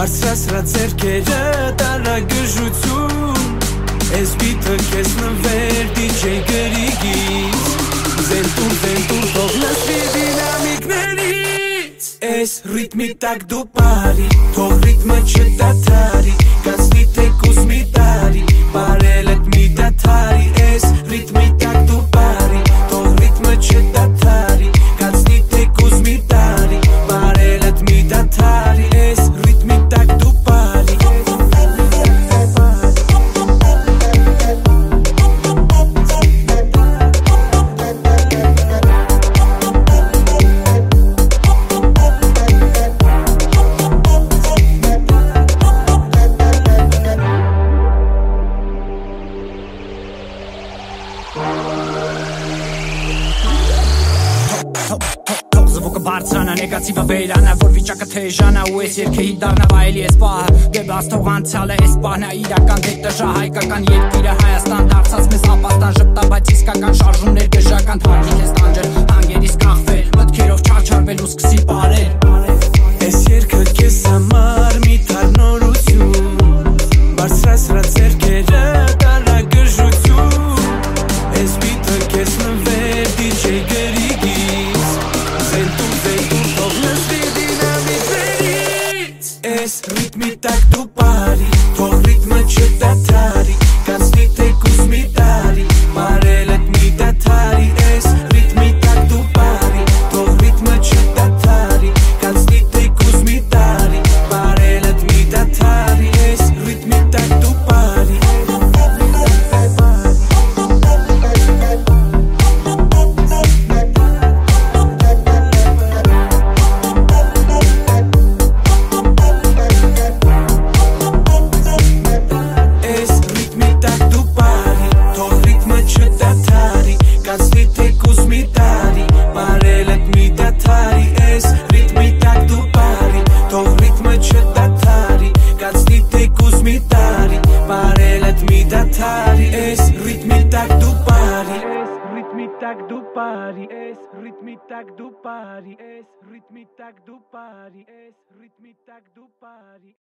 Բարձրացրած ձեռքերը տարա գժություն Ես բիթը կեզ նվեր DJ գրիգից Զենտուր թող լսվի դինամիկներից Ես ռիթմի տակ դու բարի Թող ռիթմը չդադարի Կացնի թեկուզ մի տարի Բարելըտ մի դադարի Ես ռիթմի տակ դու բարի Թող ռիթմը չդադարի Կացնի թեկուզ մի տարի Բարելըտ մի դադարի Ես ռիթմի տակ դու բարի Բարձրանա նեգատիվը վերանա որ վիճակը թեժանա ու ես երկեի դառնա վայելի ես պահը դեպ աստող անցյալը ես պահնա իրական դեպ տժա հայկական երկիրը Հայաստան դարձած մեզ ապաստան ժպտա բայց իսկական շարժումներ գժական թարգի քեզ տանջել հանգերիս կախվել մտքերով չարչարվել ու սկսի բարել Ես երկը քեզ համար մի թարնորություն Բարձրացրած ձեռքերը տարա գժություն Ես բիթը քեզ նվեր DJ գրիգից Ես ռիթմի տակ դու բարի Թող ռիթմը չդադարի Կացնի թեկուզ մի տարի Բարելըտ մի դադարի Ես ռիթմի տակ դու բարի Թող ռիթմը չդադարի Կացնի թեկուզ մի տարի Բարելըտ մի դադարի Ես ռիթմի տակ դու բարի Ritmi tak du pari, es ritmi tak du pari.